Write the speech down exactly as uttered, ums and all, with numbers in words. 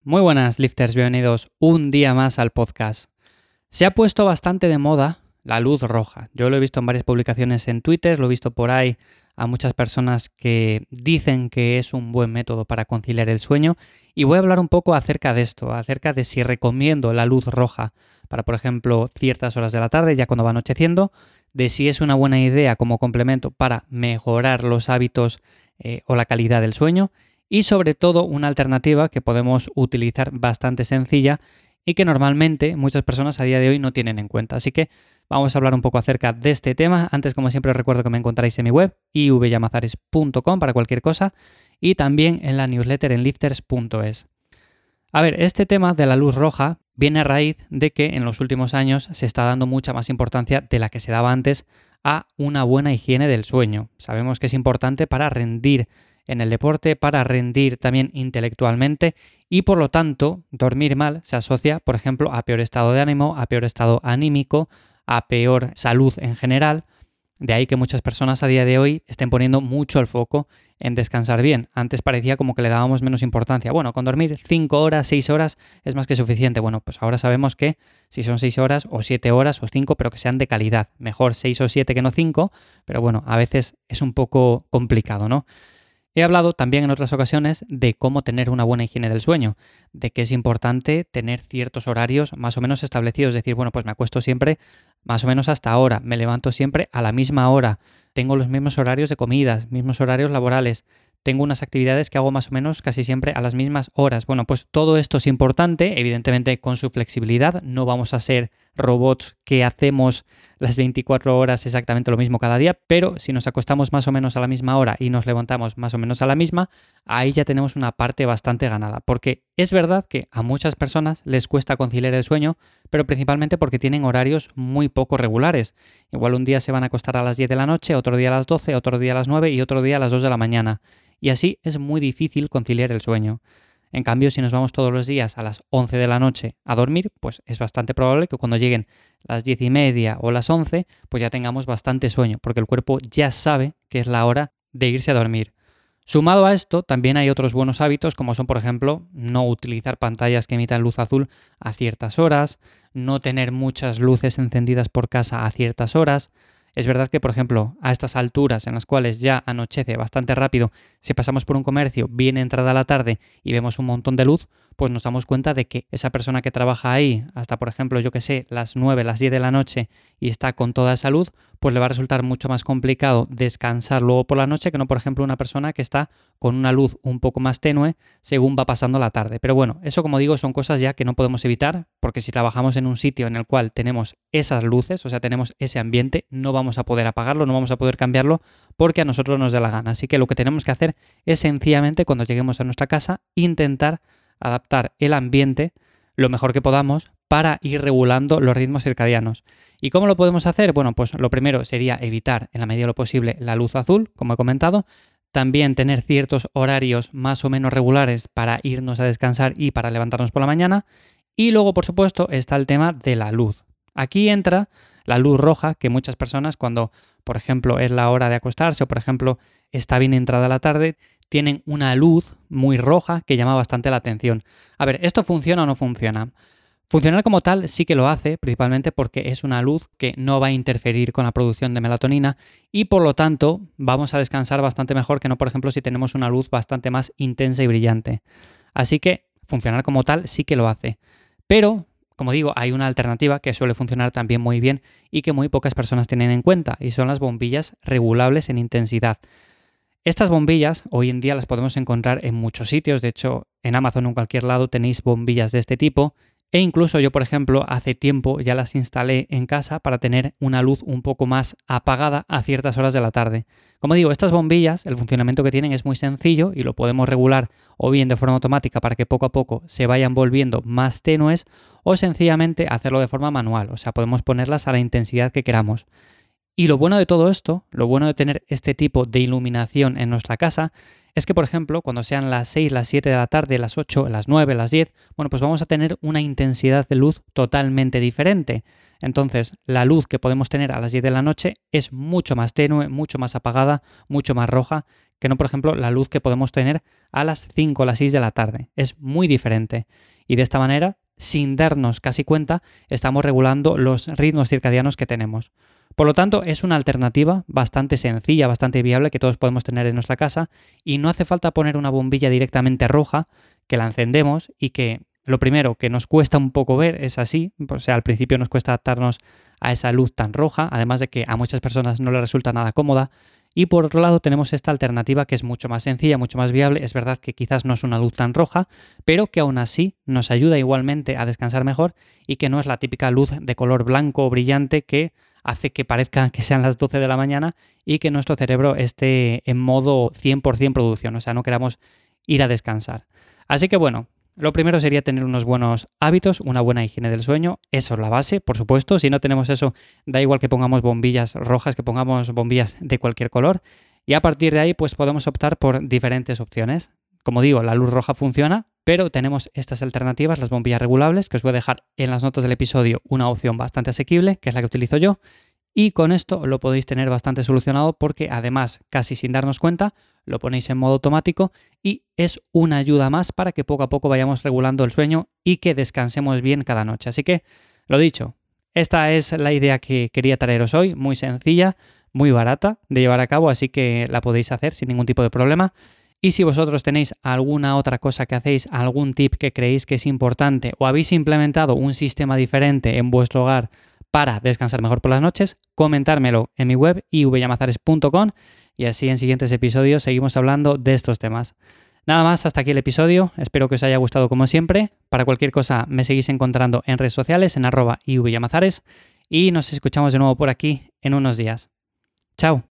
Muy buenas, lifters, bienvenidos un día más al podcast. Se ha puesto bastante de moda la luz roja. Yo lo he visto en varias publicaciones en Twitter, lo he visto por ahí a muchas personas que dicen que es un buen método para conciliar el sueño y voy a hablar un poco acerca de esto, acerca de si recomiendo la luz roja para, por ejemplo, ciertas horas de la tarde, ya cuando va anocheciendo, de si es una buena idea como complemento para mejorar los hábitos eh, o la calidad del sueño. Y sobre todo una alternativa que podemos utilizar bastante sencilla y que normalmente muchas personas a día de hoy no tienen en cuenta. Así que vamos a hablar un poco acerca de este tema. Antes, como siempre, os recuerdo que me encontráis en mi web i v llamazares punto com para cualquier cosa y también en la newsletter en lifters punto es. A ver, este tema de la luz roja viene a raíz de que en los últimos años se está dando mucha más importancia de la que se daba antes a una buena higiene del sueño. Sabemos que es importante para rendir en el deporte, para rendir también intelectualmente y por lo tanto dormir mal se asocia, por ejemplo, a peor estado de ánimo, a peor estado anímico, a peor salud en general. De ahí que muchas personas a día de hoy estén poniendo mucho el foco en descansar bien. Antes parecía como que le dábamos menos importancia. Bueno, con dormir cinco horas, seis horas es más que suficiente. Bueno, pues ahora sabemos que si son seis horas o siete horas o cinco, pero que sean de calidad. Mejor seis o siete que no cinco, pero bueno, a veces es un poco complicado, ¿no? He hablado también en otras ocasiones de cómo tener una buena higiene del sueño, de que es importante tener ciertos horarios más o menos establecidos, es decir, bueno, pues me acuesto siempre más o menos hasta ahora, me levanto siempre a la misma hora, tengo los mismos horarios de comidas, mismos horarios laborales, tengo unas actividades que hago más o menos casi siempre a las mismas horas. Bueno, pues todo esto es importante, evidentemente con su flexibilidad, no vamos a ser robots que hacemos las veinticuatro horas exactamente lo mismo cada día, pero si nos acostamos más o menos a la misma hora y nos levantamos más o menos a la misma, ahí ya tenemos una parte bastante ganada, porque es verdad que a muchas personas les cuesta conciliar el sueño, pero principalmente porque tienen horarios muy poco regulares. Igual un día se van a acostar a las diez de la noche, otro día a las doce, otro día a las nueve y otro día a las dos de la mañana. Y así es muy difícil conciliar el sueño. En cambio, si nos vamos todos los días a las once de la noche a dormir, pues es bastante probable que cuando lleguen las diez y media o las once, pues ya tengamos bastante sueño, porque el cuerpo ya sabe que es la hora de irse a dormir. Sumado a esto, también hay otros buenos hábitos, como son, por ejemplo, no utilizar pantallas que emitan luz azul a ciertas horas, no tener muchas luces encendidas por casa a ciertas horas. Es verdad que, por ejemplo, a estas alturas en las cuales ya anochece bastante rápido, si pasamos por un comercio bien entrada la tarde y vemos un montón de luz, pues nos damos cuenta de que esa persona que trabaja ahí hasta, por ejemplo, yo que sé, las nueve, las diez de la noche y está con toda esa luz, pues le va a resultar mucho más complicado descansar luego por la noche que no, por ejemplo, una persona que está con una luz un poco más tenue según va pasando la tarde. Pero bueno, eso, como digo, son cosas ya que no podemos evitar, porque si trabajamos en un sitio en el cual tenemos esas luces, o sea, tenemos ese ambiente, no vamos a poder apagarlo, no vamos a poder cambiarlo porque a nosotros nos da la gana. Así que lo que tenemos que hacer es sencillamente cuando lleguemos a nuestra casa intentar adaptar el ambiente lo mejor que podamos para ir regulando los ritmos circadianos. ¿Y cómo lo podemos hacer? Bueno, pues lo primero sería evitar en la medida de lo posible la luz azul, como he comentado. También tener ciertos horarios más o menos regulares para irnos a descansar y para levantarnos por la mañana. Y luego, por supuesto, está el tema de la luz. Aquí entra la luz roja, que muchas personas cuando, por ejemplo, es la hora de acostarse o, por ejemplo, está bien entrada la tarde, tienen una luz muy roja que llama bastante la atención. A ver, ¿esto funciona o no funciona? Funcionar como tal sí que lo hace, principalmente porque es una luz que no va a interferir con la producción de melatonina y por lo tanto vamos a descansar bastante mejor que no, por ejemplo, si tenemos una luz bastante más intensa y brillante. Así que funcionar como tal sí que lo hace. Pero, como digo, hay una alternativa que suele funcionar también muy bien y que muy pocas personas tienen en cuenta y son las bombillas regulables en intensidad. Estas bombillas hoy en día las podemos encontrar en muchos sitios, de hecho en Amazon o en cualquier lado tenéis bombillas de este tipo e incluso yo, por ejemplo, hace tiempo ya las instalé en casa para tener una luz un poco más apagada a ciertas horas de la tarde. Como digo, estas bombillas, el funcionamiento que tienen es muy sencillo y lo podemos regular o bien de forma automática para que poco a poco se vayan volviendo más tenues o sencillamente hacerlo de forma manual, o sea, podemos ponerlas a la intensidad que queramos. Y lo bueno de todo esto, lo bueno de tener este tipo de iluminación en nuestra casa, es que, por ejemplo, cuando sean las seis, las siete de la tarde, las ocho, las nueve, las diez, bueno, pues vamos a tener una intensidad de luz totalmente diferente. Entonces, la luz que podemos tener a las diez de la noche es mucho más tenue, mucho más apagada, mucho más roja que no, por ejemplo, la luz que podemos tener a las cinco o las seis de la tarde. Es muy diferente. Y de esta manera, sin darnos casi cuenta, estamos regulando los ritmos circadianos que tenemos. Por lo tanto, es una alternativa bastante sencilla, bastante viable que todos podemos tener en nuestra casa y no hace falta poner una bombilla directamente roja que la encendemos y que lo primero que nos cuesta un poco ver es así, o sea, al principio nos cuesta adaptarnos a esa luz tan roja, además de que a muchas personas no les resulta nada cómoda. Y por otro lado tenemos esta alternativa que es mucho más sencilla, mucho más viable. Es verdad que quizás no es una luz tan roja, pero que aún así nos ayuda igualmente a descansar mejor y que no es la típica luz de color blanco o brillante que hace que parezca que sean las doce de la mañana y que nuestro cerebro esté en modo cien por ciento producción, o sea, no queramos ir a descansar. Así que bueno, lo primero sería tener unos buenos hábitos, una buena higiene del sueño. Eso es la base, por supuesto. Si no tenemos eso, da igual que pongamos bombillas rojas, que pongamos bombillas de cualquier color. Y a partir de ahí, pues podemos optar por diferentes opciones. Como digo, la luz roja funciona, pero tenemos estas alternativas, las bombillas regulables, que os voy a dejar en las notas del episodio una opción bastante asequible, que es la que utilizo yo. Y con esto lo podéis tener bastante solucionado porque además, casi sin darnos cuenta, lo ponéis en modo automático y es una ayuda más para que poco a poco vayamos regulando el sueño y que descansemos bien cada noche. Así que, lo dicho, esta es la idea que quería traeros hoy, muy sencilla, muy barata de llevar a cabo, así que la podéis hacer sin ningún tipo de problema. Y si vosotros tenéis alguna otra cosa que hacéis, algún tip que creéis que es importante o habéis implementado un sistema diferente en vuestro hogar para descansar mejor por las noches, comentármelo en mi web i v llamazares punto com y así en siguientes episodios seguimos hablando de estos temas. Nada más, hasta aquí el episodio, espero que os haya gustado como siempre. Para cualquier cosa me seguís encontrando en redes sociales en arroba i v llamazares y nos escuchamos de nuevo por aquí en unos días. ¡Chao!